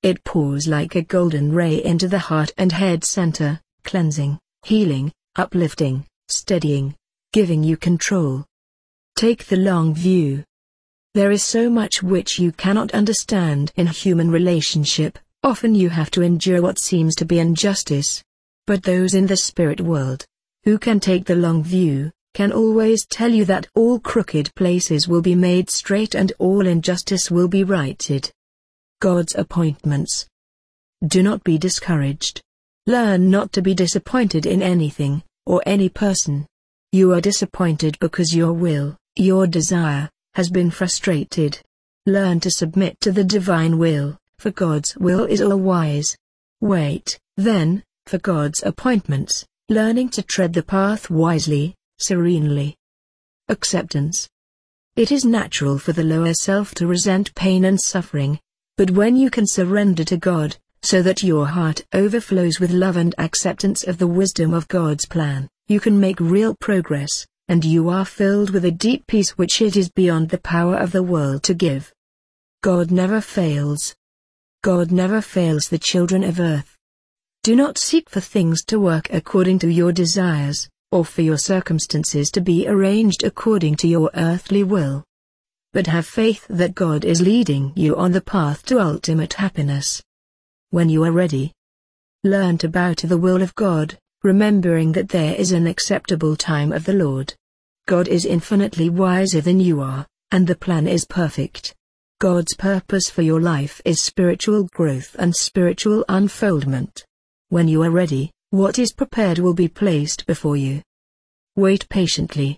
It pours like a golden ray into the heart and head center, cleansing, healing, uplifting, steadying, giving you control. Take the long view. There is so much which you cannot understand in human relationship. Often you have to endure what seems to be injustice. But those in the spirit world, who can take the long view, can always tell you that all crooked places will be made straight and all injustice will be righted. God's appointments. Do not be discouraged. Learn not to be disappointed in anything, or any person. You are disappointed because your will, your desire, has been frustrated. Learn to submit to the divine will, for God's will is all-wise. Wait, then, for God's appointments, learning to tread the path wisely, serenely. Acceptance. It is natural for the lower self to resent pain and suffering, but when you can surrender to God, so that your heart overflows with love and acceptance of the wisdom of God's plan, you can make real progress, and you are filled with a deep peace which it is beyond the power of the world to give. God never fails. God never fails the children of earth. Do not seek for things to work according to your desires, or for your circumstances to be arranged according to your earthly will. But have faith that God is leading you on the path to ultimate happiness. When you are ready, learn to bow to the will of God, remembering that there is an acceptable time of the Lord. God is infinitely wiser than you are, and the plan is perfect. God's purpose for your life is spiritual growth and spiritual unfoldment. When you are ready, what is prepared will be placed before you. Wait patiently.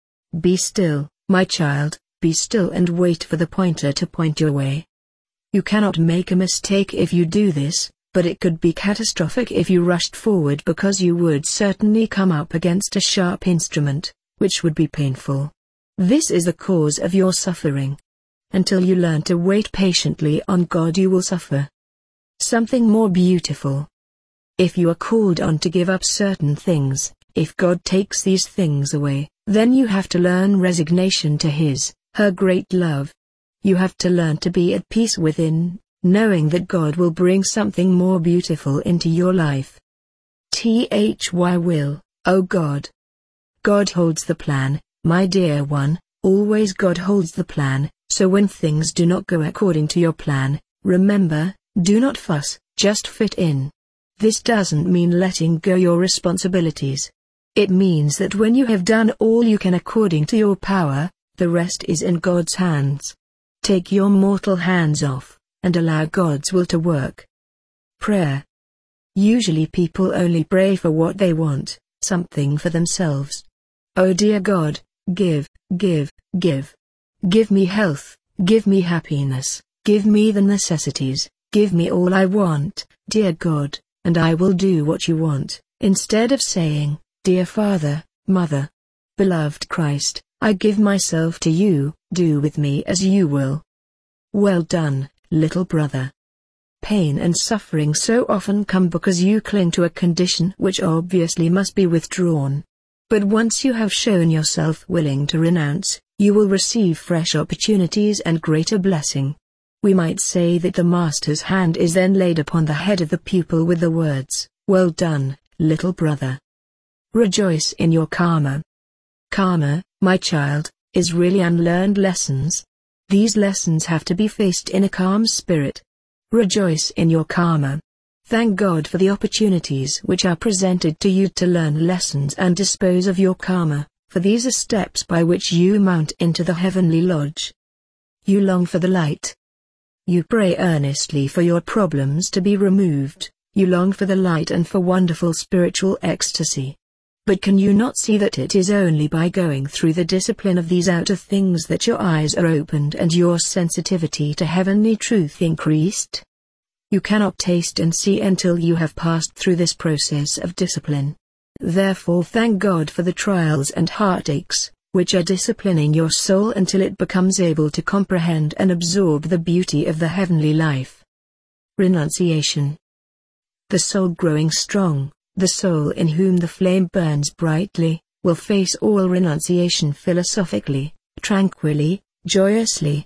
Be still, my child, be still and wait for the pointer to point your way. You cannot make a mistake if you do this, but it could be catastrophic if you rushed forward because you would certainly come up against a sharp instrument, which would be painful. This is the cause of your suffering. Until you learn to wait patiently on God, you will suffer. Something more beautiful. If you are called on to give up certain things, if God takes these things away, then you have to learn resignation to His, her great love. You have to learn to be at peace within, knowing that God will bring something more beautiful into your life. Thy will, O God. God holds the plan, my dear one, always God holds the plan, so when things do not go according to your plan, remember, do not fuss, just fit in. This doesn't mean letting go your responsibilities. It means that when you have done all you can according to your power, the rest is in God's hands. Take your mortal hands off, and allow God's will to work. Prayer. Usually people only pray for what they want, something for themselves. Oh dear God, give. Give me health, give me happiness, give me the necessities, give me all I want, dear God, and I will do what you want, instead of saying, dear Father, Mother, beloved Christ, I give myself to you, do with me as you will. Well done, little brother. Pain and suffering so often come because you cling to a condition which obviously must be withdrawn. But once you have shown yourself willing to renounce, you will receive fresh opportunities and greater blessing. We might say that the master's hand is then laid upon the head of the pupil with the words, well done, little brother. Rejoice in your karma. Karma, my child, is really unlearned lessons. These lessons have to be faced in a calm spirit. Rejoice in your karma. Thank God for the opportunities which are presented to you to learn lessons and dispose of your karma, for these are steps by which you mount into the heavenly lodge. You long for the light. You pray earnestly for your problems to be removed, you long for the light and for wonderful spiritual ecstasy. But can you not see that it is only by going through the discipline of these outer things that your eyes are opened and your sensitivity to heavenly truth increased? You cannot taste and see until you have passed through this process of discipline. Therefore thank God for the trials and heartaches, which are disciplining your soul until it becomes able to comprehend and absorb the beauty of the heavenly life. Renunciation. The soul growing strong, the soul in whom the flame burns brightly, will face all renunciation philosophically, tranquilly, joyously.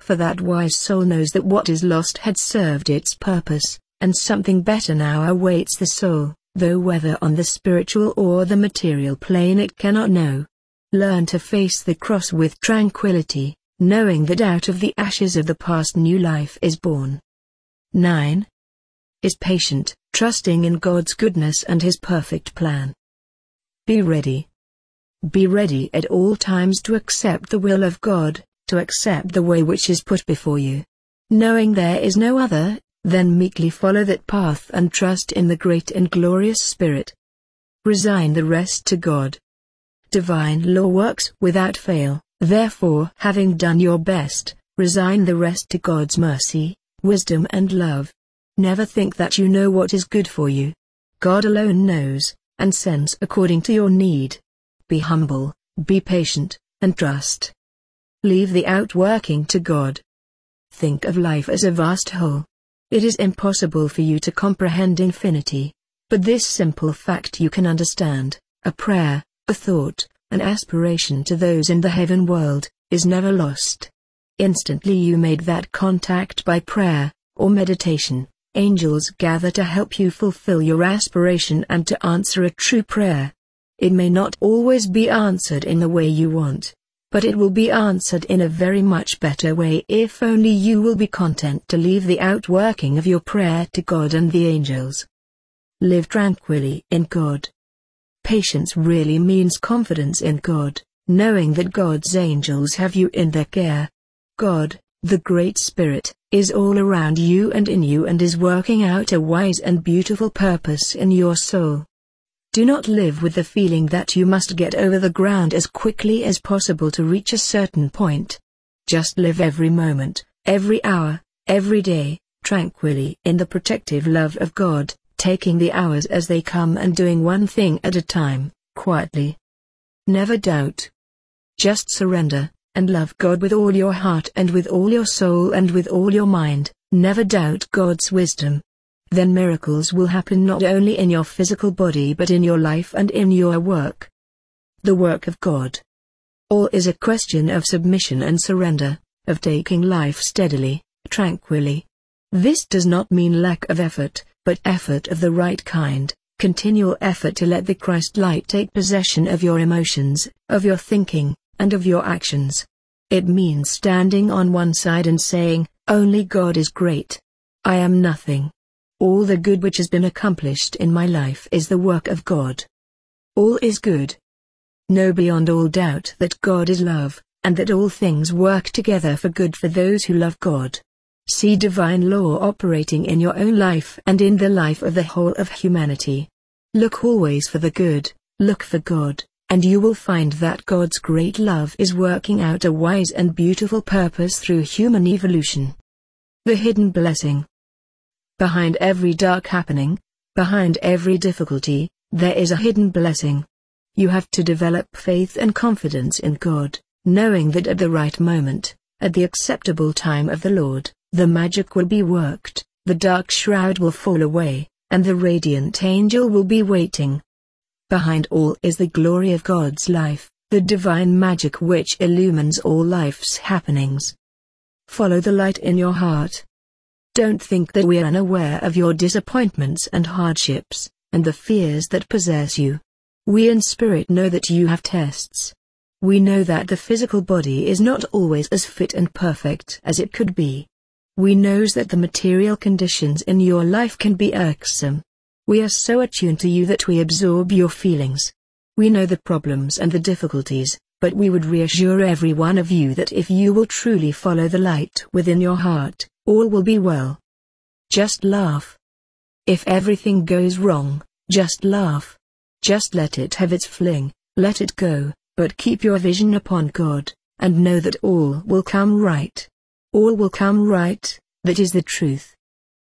For that wise soul knows that what is lost had served its purpose, and something better now awaits the soul, though whether on the spiritual or the material plane it cannot know. Learn to face the cross with tranquility, knowing that out of the ashes of the past new life is born. 9. Is patient, trusting in God's goodness and His perfect plan. Be ready. Be ready at all times to accept the will of God, to accept the way which is put before you. Knowing there is no other, then meekly follow that path and trust in the great and glorious Spirit. Resign the rest to God. Divine law works without fail, therefore, having done your best, resign the rest to God's mercy, wisdom and love. Never think that you know what is good for you. God alone knows, and sends according to your need. Be humble, be patient, and trust. Leave the outworking to God. Think of life as a vast whole. It is impossible for you to comprehend infinity, but this simple fact you can understand: a prayer, a thought, an aspiration to those in the heaven world, is never lost. Instantly you made that contact by prayer, or meditation, angels gather to help you fulfill your aspiration and to answer a true prayer. It may not always be answered in the way you want, but it will be answered in a very much better way if only you will be content to leave the outworking of your prayer to God and the angels. Live tranquilly in God. Patience really means confidence in God, knowing that God's angels have you in their care. God, the Great Spirit, is all around you and in you and is working out a wise and beautiful purpose in your soul. Do not live with the feeling that you must get over the ground as quickly as possible to reach a certain point. Just live every moment, every hour, every day, tranquilly in the protective love of God, taking the hours as they come and doing one thing at a time, quietly. Never doubt. Just surrender, and love God with all your heart and with all your soul and with all your mind. Never doubt God's wisdom. Then miracles will happen not only in your physical body but in your life and in your work. The work of God. All is a question of submission and surrender, of taking life steadily, tranquilly. This does not mean lack of effort, but effort of the right kind, continual effort to let the Christ light take possession of your emotions, of your thinking, and of your actions. It means standing on one side and saying, "Only God is great. I am nothing. All the good which has been accomplished in my life is the work of God. All is good." Know beyond all doubt that God is love, and that all things work together for good for those who love God. See divine law operating in your own life and in the life of the whole of humanity. Look always for the good, look for God, and you will find that God's great love is working out a wise and beautiful purpose through human evolution. The hidden blessing. Behind every dark happening, behind every difficulty, there is a hidden blessing. You have to develop faith and confidence in God, knowing that at the right moment, at the acceptable time of the Lord, the magic will be worked, the dark shroud will fall away, and the radiant angel will be waiting. Behind all is the glory of God's life, the divine magic which illumines all life's happenings. Follow the light in your heart. Don't think that we are unaware of your disappointments and hardships, and the fears that possess you. We in spirit know that you have tests. We know that the physical body is not always as fit and perfect as it could be. We know that the material conditions in your life can be irksome. We are so attuned to you that we absorb your feelings. We know the problems and the difficulties, but we would reassure every one of you that if you will truly follow the light within your heart, all will be well. Just laugh. If everything goes wrong, just laugh. Just let it have its fling, let it go, but keep your vision upon God, and know that all will come right. All will come right, that is the truth.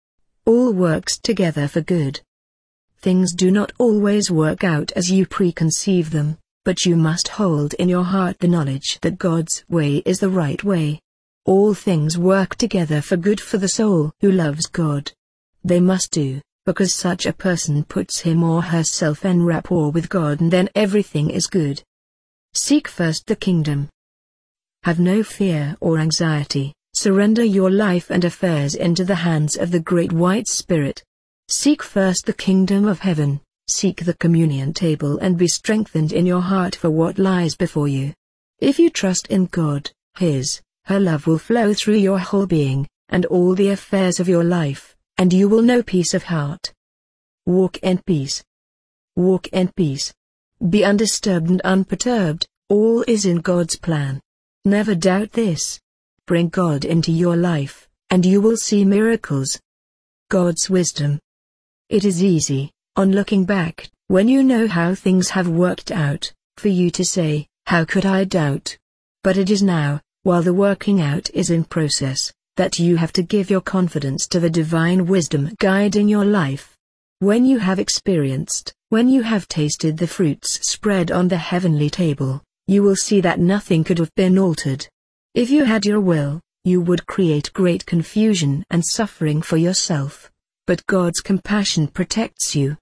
All works together for good. Things do not always work out as you preconceive them, but you must hold in your heart the knowledge that God's way is the right way. All things work together for good for the soul who loves God. They must do, because such a person puts him or herself en rapport with God, and then everything is good. Seek first the kingdom. Have no fear or anxiety, Surrender your life and affairs into the hands of the Great White Spirit. Seek first the kingdom of heaven, seek the communion table and be strengthened in your heart for what lies before you. If you trust in God, her love will flow through your whole being, and all the affairs of your life, and you will know peace of heart. Walk in peace. Walk in peace. Be undisturbed and unperturbed, all is in God's plan. Never doubt this. Bring God into your life, and you will see miracles. God's wisdom. It is easy, on looking back, when you know how things have worked out, for you to say, "How could I doubt?" But it is now, while the working out is in process, that you have to give your confidence to the divine wisdom guiding your life. When you have experienced, when you have tasted the fruits spread on the heavenly table, you will see that nothing could have been altered. If you had your will, you would create great confusion and suffering for yourself. But God's compassion protects you.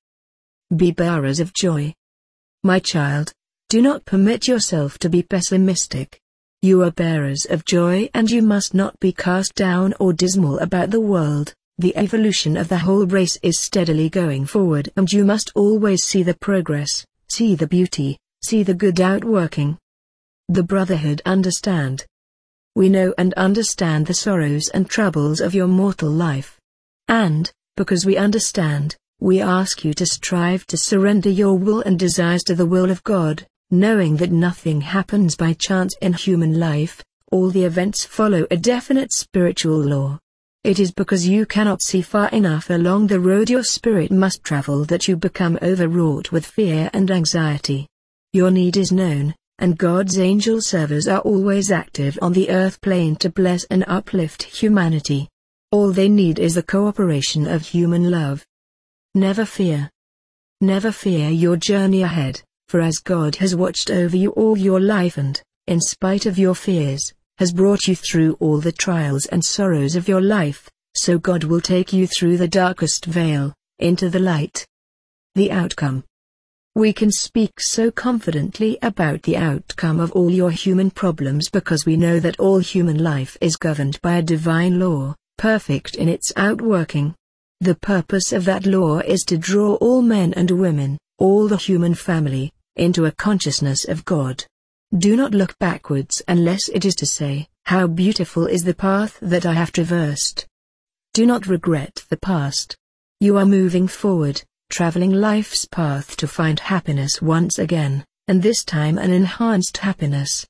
Be bearers of joy. My child, do not permit yourself to be pessimistic. You are bearers of joy and you must not be cast down or dismal about the world. The evolution of the whole race is steadily going forward and you must always see the progress, see the beauty, see the good outworking. The Brotherhood understand. We know and understand the sorrows and troubles of your mortal life. And, because we understand, we ask you to strive to surrender your will and desires to the will of God, knowing that nothing happens by chance in human life, all the events follow a definite spiritual law. It is because you cannot see far enough along the road your spirit must travel that you become overwrought with fear and anxiety. Your need is known, and God's angel servers are always active on the earth plane to bless and uplift humanity. All they need is the cooperation of human love. Never fear. Never fear your journey ahead, for as God has watched over you all your life and, in spite of your fears, has brought you through all the trials and sorrows of your life, so God will take you through the darkest veil, into the light. The outcome. We can speak so confidently about the outcome of all your human problems because we know that all human life is governed by a divine law, perfect in its outworking. The purpose of that law is to draw all men and women, all the human family, into a consciousness of God. Do not look backwards unless it is to say, "How beautiful is the path that I have traversed." Do not regret the past. You are moving forward, traveling life's path to find happiness once again, and this time an enhanced happiness.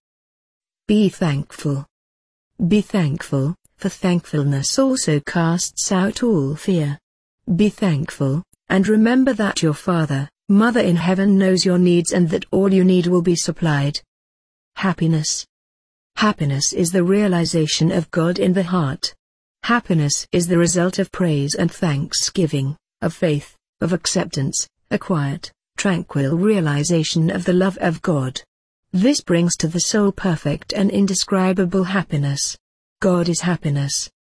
Be thankful. Be thankful, for thankfulness also casts out all fear. Be thankful, and remember that your Father, Mother in heaven knows your needs and that all you need will be supplied. Happiness. Happiness is the realization of God in the heart. Happiness is the result of praise and thanksgiving, of faith, of acceptance, a quiet, tranquil realization of the love of God. This brings to the soul perfect and indescribable happiness. God is happiness.